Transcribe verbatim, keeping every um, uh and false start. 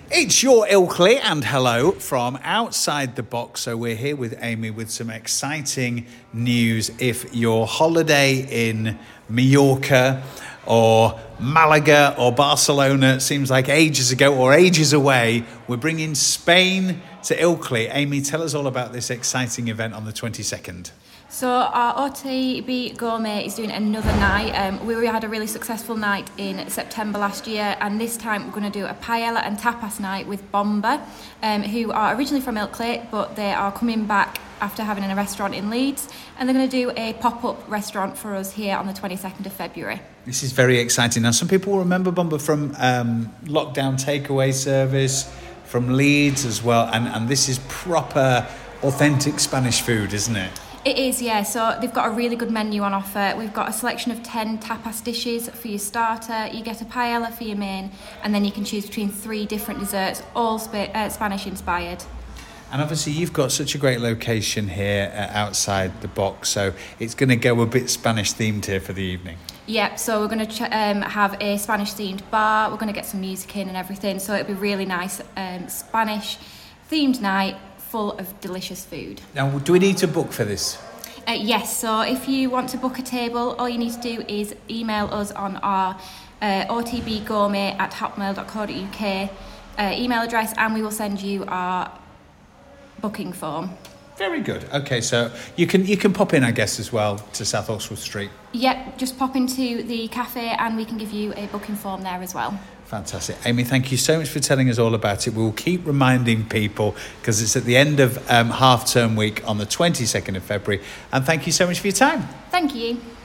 It's your Ilkley and hello from outside the box. So we're here with Amy with some exciting news. If your holiday in Mallorca or Malaga or Barcelona seems like ages ago or ages away, we're bringing Spain to Ilkley. Amy, tell us all about this exciting event on the twenty-second. So our O T B Gourmet is doing another night. Um, we had a really successful night in September last year, and this time we're going to do a paella and tapas night with Bomba, um, who are originally from Ilkley, but they are coming back after having a restaurant in Leeds, and they're going to do a pop-up restaurant for us here on the twenty-second of February. This is very exciting. Now, some people will remember Bomba from um, lockdown takeaway service, from Leeds as well, and, and this is proper, authentic Spanish food, isn't it? It is, yeah. So they've got a really good menu on offer. We've got a selection of ten tapas dishes for your starter. You get a paella for your main, and then you can choose between three different desserts, all spa- uh, Spanish inspired. And obviously you've got such a great location here uh, outside the box, so it's going to go a bit Spanish themed here for the evening. Yep, so we're going to ch- um, have a Spanish themed bar. We're going to get some music in and everything, so it'll be really nice um, Spanish themed night full of delicious food. Now, do we need to book for this? Uh, yes, so if you want to book a table, all you need to do is email us on our uh, O T B gourmet at hotmail dot co dot uk uh, email address, and we will send you our booking form. Very good. Okay, so you can you can pop in, I guess, as well to South Oxford Street. Yep, just pop into the cafe and we can give you a booking form there as well. Fantastic. Amy, thank you so much for telling us all about it. We'll keep reminding people because it's at the end of um, half-term week on the twenty-second of February. And thank you so much for your time. Thank you.